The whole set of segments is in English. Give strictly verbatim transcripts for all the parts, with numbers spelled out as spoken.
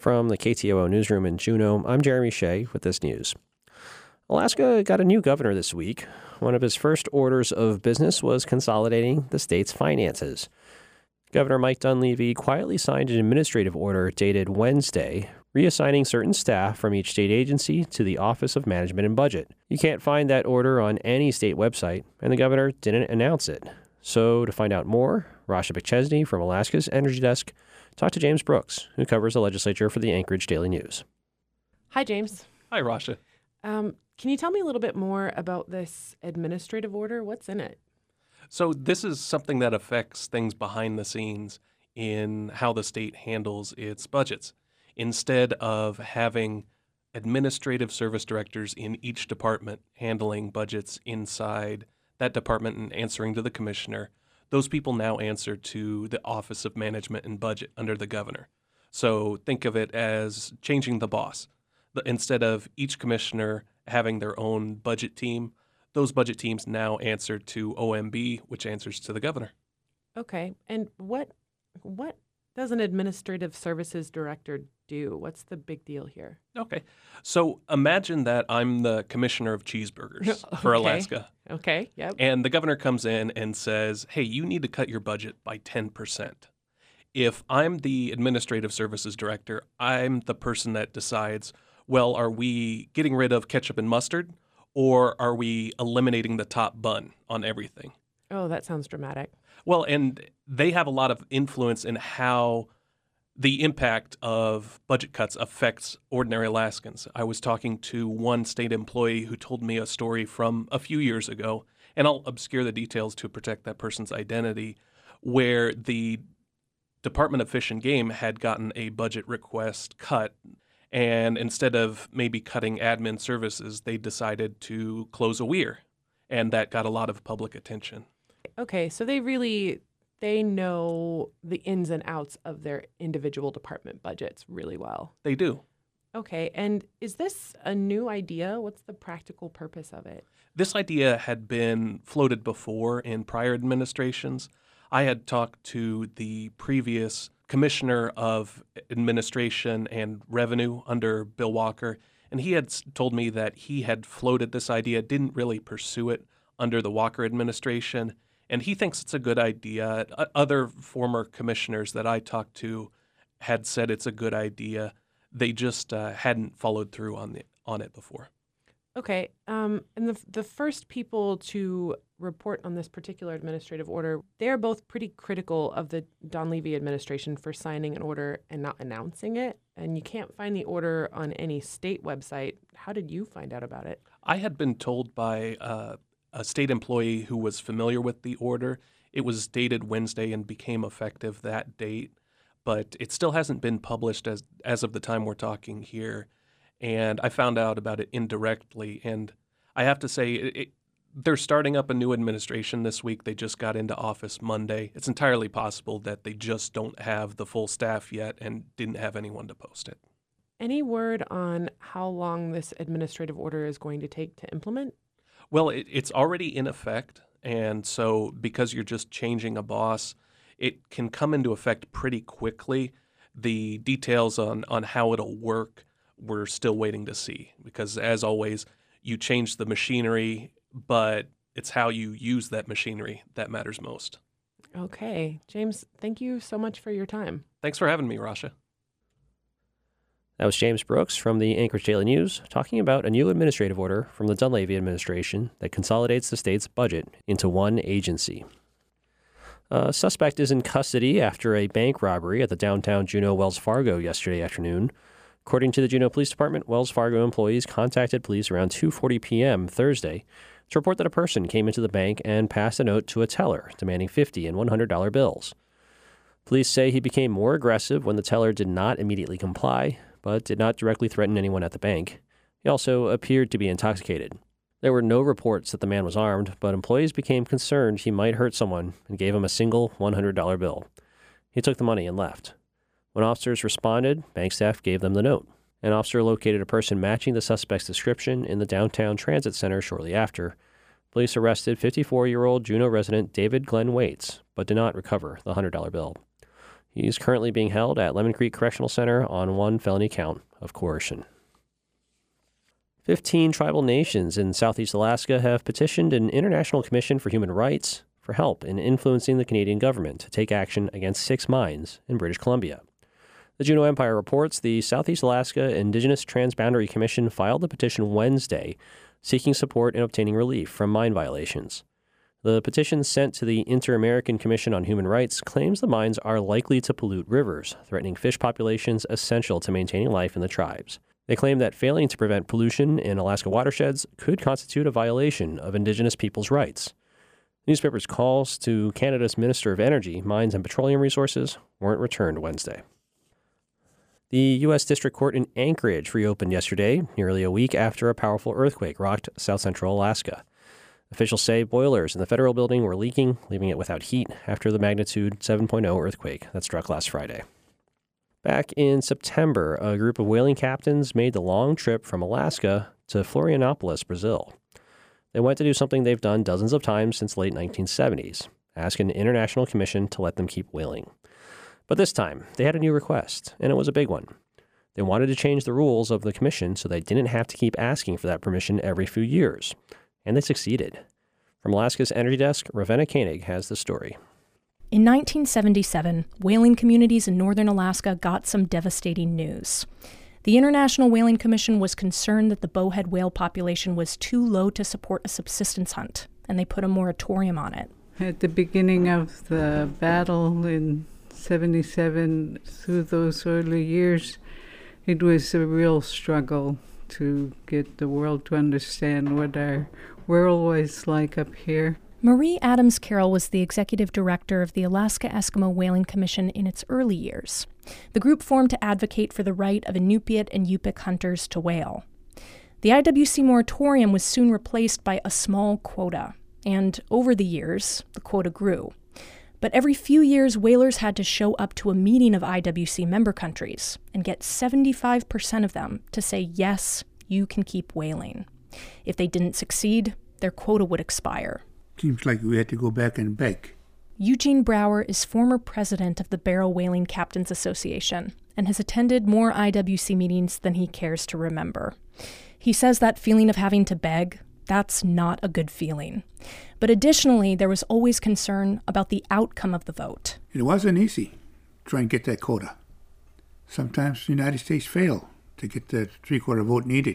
From the K T O O newsroom in Juneau, I'm Jeremy Shea with this news. Alaska got a new governor this week. One of his first orders of business was consolidating the state's finances. Governor Mike Dunleavy quietly signed an administrative order dated Wednesday, reassigning certain staff from each state agency to the Office of Management and Budget. You can't find that order on any state website, and the governor didn't announce it. So to find out more, Rasha McChesney from Alaska's Energy Desk talked to James Brooks, who covers the legislature for the Anchorage Daily News. Hi, James. Hi, Rasha. Um, can you tell me a little bit more about this administrative order? What's in it? So this is something that affects things behind the scenes in how the state handles its budgets. Instead of having administrative service directors in each department handling budgets inside that department and answering to the commissioner, those people now answer to the Office of Management and Budget under the governor. So think of it as changing the boss. Instead of each commissioner having their own budget team, those budget teams now answer to O M B, which answers to the governor. Okay. And what what does an administrative services director do? What's the big deal here? Okay. So imagine that I'm the commissioner of cheeseburgers Okay. for Alaska. Okay. Yep. And the governor comes in and says, hey, you need to cut your budget by ten percent. If I'm the administrative services director, I'm the person that decides, well, are we getting rid of ketchup and mustard, or are we eliminating the top bun on everything? Oh, that sounds dramatic. Well, and they have a lot of influence in how the impact of budget cuts affects ordinary Alaskans. I was talking to one state employee who told me a story from a few years ago, and I'll obscure the details to protect that person's identity, where the Department of Fish and Game had gotten a budget request cut, and instead of maybe cutting admin services, they decided to close a weir, and that got a lot of public attention. Okay, so they really, they know the ins and outs of their individual department budgets really well. They do. Okay, and is this a new idea? What's the practical purpose of it? This idea had been floated before in prior administrations. I had talked to the previous Commissioner of Administration and Revenue under Bill Walker, and he had s- told me that he had floated this idea, didn't really pursue it under the Walker administration, and he thinks it's a good idea. O- Other former commissioners that I talked to had said it's a good idea. They just uh, hadn't followed through on the on it before. Okay, um, and the the first people to report on this particular administrative order, they are both pretty critical of the Dunleavy administration for signing an order and not announcing it. And you can't find the order on any state website. How did you find out about it? I had been told by uh, a state employee who was familiar with the order. It was dated Wednesday and became effective that date, but it still hasn't been published as as of the time we're talking here. And I found out about it indirectly. And I have to say, it, it, they're starting up a new administration this week. They just got into office Monday. It's entirely possible that they just don't have the full staff yet and didn't have anyone to post it. Any word on how long this administrative order is going to take to implement? Well, it, it's already in effect. And so because you're just changing a boss, it can come into effect pretty quickly. The details on, on how it'll work, we're still waiting to see, because as always, you change the machinery, but it's how you use that machinery that matters most. Okay. James, thank you so much for your time. Thanks for having me, Rasha. That was James Brooks from the Anchorage Daily News talking about a new administrative order from the Dunleavy administration that consolidates the state's budget into one agency. A suspect is in custody after a bank robbery at the downtown Juneau Wells Fargo yesterday afternoon. According to the Juneau Police Department, Wells Fargo employees contacted police around two forty p.m. Thursday to report that a person came into the bank and passed a note to a teller demanding fifty and one hundred dollar bills. Police say he became more aggressive when the teller did not immediately comply, but did not directly threaten anyone at the bank. He also appeared to be intoxicated. There were no reports that the man was armed, but employees became concerned he might hurt someone and gave him a single one hundred dollar bill. He took the money and left. When officers responded, bank staff gave them the note. An officer located a person matching the suspect's description in the downtown transit center shortly after. Police arrested fifty-four-year-old Juneau resident David Glenn Waits, but did not recover the one hundred dollar bill. He's currently being held at Lemon Creek Correctional Center on one felony count of coercion. Fifteen tribal nations in Southeast Alaska have petitioned an International Commission for Human Rights for help in influencing the Canadian government to take action against six mines in British Columbia. The Juneau Empire reports the Southeast Alaska Indigenous Transboundary Commission filed the petition Wednesday, seeking support in obtaining relief from mine violations. The petition sent to the Inter-American Commission on Human Rights claims the mines are likely to pollute rivers, threatening fish populations essential to maintaining life in the tribes. They claim that failing to prevent pollution in Alaska watersheds could constitute a violation of Indigenous peoples' rights. The newspaper's calls to Canada's Minister of Energy, Mines and Petroleum Resources weren't returned Wednesday. The U S District Court in Anchorage reopened yesterday, nearly a week after a powerful earthquake rocked south-central Alaska. Officials say boilers in the federal building were leaking, leaving it without heat after the magnitude seven point oh earthquake that struck last Friday. Back in September, a group of whaling captains made the long trip from Alaska to Florianopolis, Brazil. They went to do something they've done dozens of times since the late nineteen seventies, ask an international commission to let them keep whaling. But this time, they had a new request, and it was a big one. They wanted to change the rules of the commission so they didn't have to keep asking for that permission every few years. And they succeeded. From Alaska's Energy Desk, Ravenna Koenig has the story. In nineteen seventy-seven, whaling communities in northern Alaska got some devastating news. The International Whaling Commission was concerned that the bowhead whale population was too low to support a subsistence hunt, and they put a moratorium on it. At the beginning of the battle in seventy-seven, through those early years, it was a real struggle to get the world to understand what our world was like up here. Marie Adams Carroll was the executive director of the Alaska Eskimo Whaling Commission in its early years. The group formed to advocate for the right of Inupiat and Yupik hunters to whale. The I W C moratorium was soon replaced by a small quota, and over the years, the quota grew. But every few years, whalers had to show up to a meeting of I W C member countries and get seventy-five percent of them to say, yes, you can keep whaling. If they didn't succeed, their quota would expire. Seems like we had to go back and beg. Eugene Brower is former president of the Barrel Whaling Captains Association and has attended more I W C meetings than he cares to remember. He says that feeling of having to beg, that's not a good feeling. But additionally, there was always concern about the outcome of the vote. It wasn't easy to try and get that quota. Sometimes the United States failed to get the three-quarter vote needed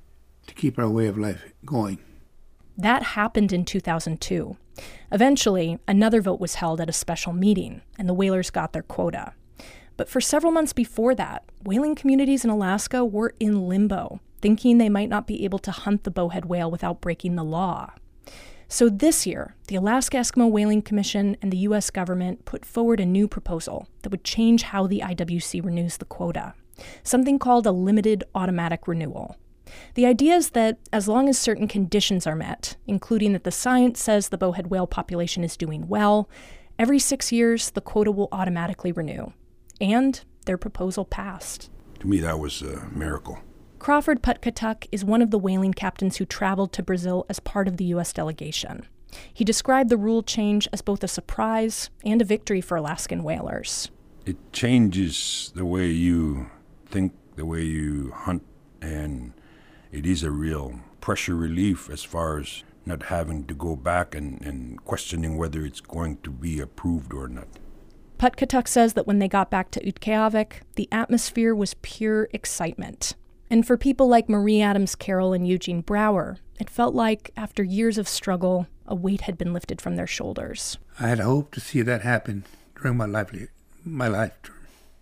to keep our way of life going. That happened in two thousand two. Eventually, another vote was held at a special meeting, and the whalers got their quota. But for several months before that, whaling communities in Alaska were in limbo, thinking they might not be able to hunt the bowhead whale without breaking the law. So this year, the Alaska Eskimo Whaling Commission and the U S government put forward a new proposal that would change how the I W C renews the quota, something called a limited automatic renewal. The idea is that as long as certain conditions are met, including that the science says the bowhead whale population is doing well, every six years the quota will automatically renew. And their proposal passed. To me, that was a miracle. Crawford Putkatuk is one of the whaling captains who traveled to Brazil as part of the U S delegation. He described the rule change as both a surprise and a victory for Alaskan whalers. It changes the way you think, the way you hunt, and it is a real pressure relief as far as not having to go back and, and questioning whether it's going to be approved or not. Putkatuk says that when they got back to Utqiagvik, the atmosphere was pure excitement. And for people like Marie Adams Carroll and Eugene Brower, it felt like, after years of struggle, a weight had been lifted from their shoulders. I had hoped to see that happen during my life, my lifetime.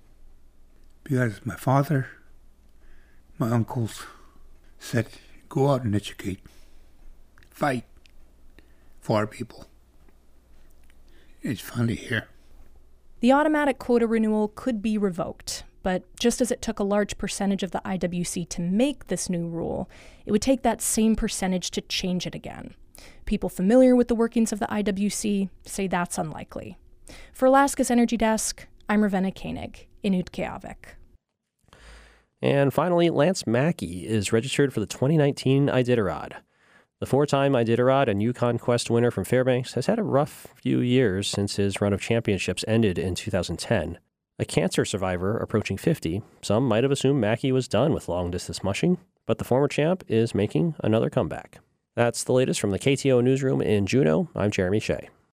Because my father, my uncles said, go out and educate. Fight for our people. It's finally here. The automatic quota renewal could be revoked, but just as it took a large percentage of the I W C to make this new rule, it would take that same percentage to change it again. People familiar with the workings of the I W C say that's unlikely. For Alaska's Energy Desk, I'm Ravenna Koenig in Utqiagvik. And finally, Lance Mackey is registered for the twenty nineteen Iditarod. The four-time Iditarod and Yukon Quest winner from Fairbanks has had a rough few years since his run of championships ended in two thousand ten. A cancer survivor approaching fifty, some might have assumed Mackey was done with long-distance mushing, but the former champ is making another comeback. That's the latest from the K T O newsroom in Juneau. I'm Jeremy Shea.